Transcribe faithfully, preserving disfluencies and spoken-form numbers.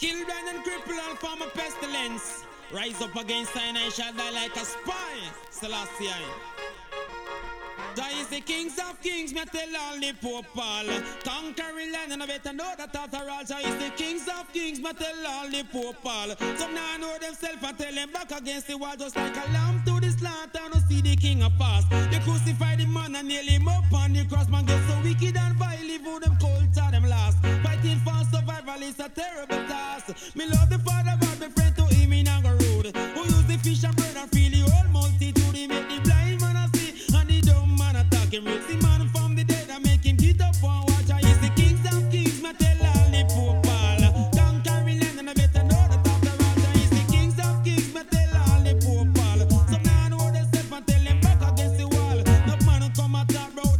Kill, blind and cripple and form a pestilence. Rise up against Sinai shall die like a spy. Selassie. Jah is the kings of kings, me tell all the poor Paul. Conquering land and I better know that after all Jah is the kings of kings, me tell all the poor Paul. Some now know themselves and tell them back against the wall just like a lamb to the slaughter. No see the king of past. They crucify the man and nail him up on the cross. Man get so wicked and vile, leave who them cold to them last. Fighting for survival is a terrible task. Me love the Father